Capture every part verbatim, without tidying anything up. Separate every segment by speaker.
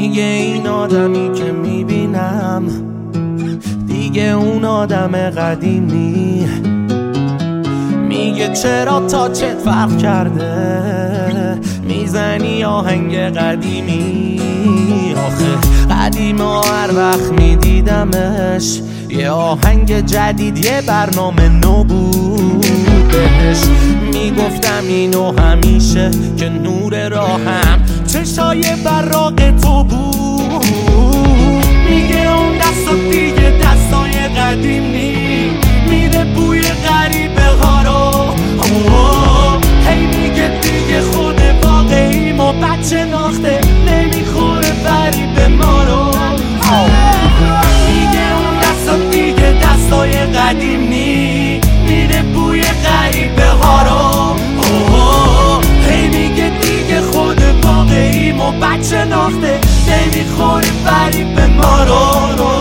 Speaker 1: میگه این آدمی که میبینم دیگه اون آدم قدیمی. میگه چرا تاچت فرق کرده، میزنی آهنگ قدیمی. آخه قدیم ها هر وقت میدیدمش یه آهنگ جدید یه برنامه نو بود بهش. میگفتم اینو همیشه که نور راهم چشای براق تو بود. میگه اون دستا دیگه دستای قدیم نی، میده بوی غریبه ها رو. هی میگه دیگه خود واقعی ما بچه ناخته نمیخوره فریب ما رو. میگه اون دستا دیگه دستای قدیم نی، میده بوی غریبه ها رو. هی میگه دیگه خود واقعی ما بچه ناخته نمیخوره فریب ما رو.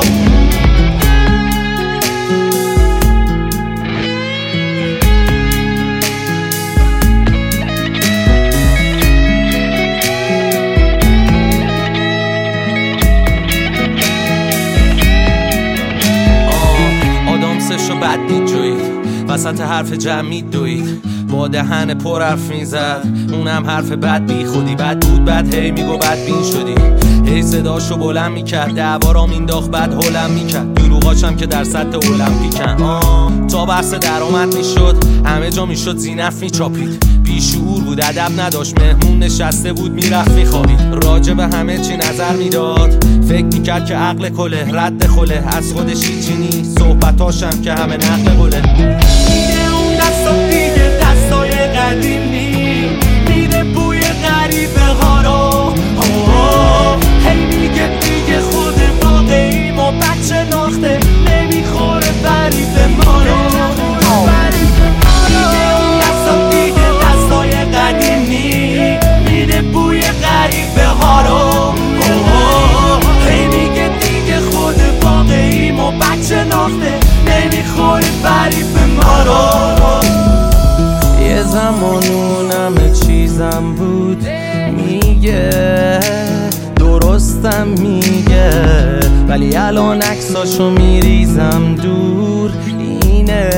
Speaker 1: بد دید جوید وسط حرف جمعی دوید، با دهن پر حرف میزد اونم حرف بد بی خودی. بد بود بد هی میگو بد بین شدی، هی صداشو بلند میکرد دعوا مینداخت بد هلم میکرد. دروغاشم که در سطح المپیکن. آه تا بحث درآمد میشد همه جا میشد زینف میچاپید. بیشعور بود ادب نداشت مهمون نشسته بود میرفت میخوابید. راجع به همه چی نظر میداد، فکر میکرد که عقل کله رد خله. از خودش هیچی نیست صحبتاشم که همه نقل قله. میگه اون دستا دیگه دستای قدیم نی، میده بوی غریبه ها رو. هی میگه دیگه خود واقعی ما بچه ناخته نمیخوره فریب ما رو. میگه اون دستا دیگه دستای قدیم نی، میده بوی غریبه ها رو. هی میگه دیگه خود واقعی ما بچه ناخته نمیخوره فریب ما رو. یه زمان اونم چیزم بود میگه درستم میگه، ولی الان عکساشو میریزم دور. اینه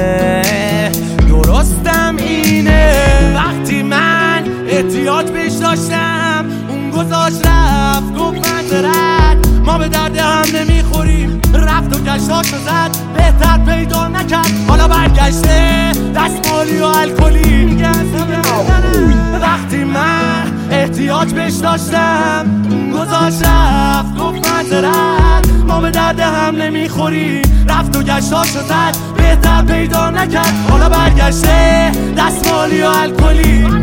Speaker 1: درستم اینه، وقتی من احتیاج بهش داشتم اون گذاشت رفت گفت منظرت ما به درد هم نمیخوریم. رفت و گشتاشو زد بهتر پیدا نکرد، حالا برگشته دستمالی و الکلی. میگه از همه وقتی من احتیاج بهش داشتم گذاشت رفت گفت منظرت ما به درد هم نمیخوریم. رفت و گشتاشو زد بهتر پیدا نکرد، حالا برگشته دستمالی و الکلی.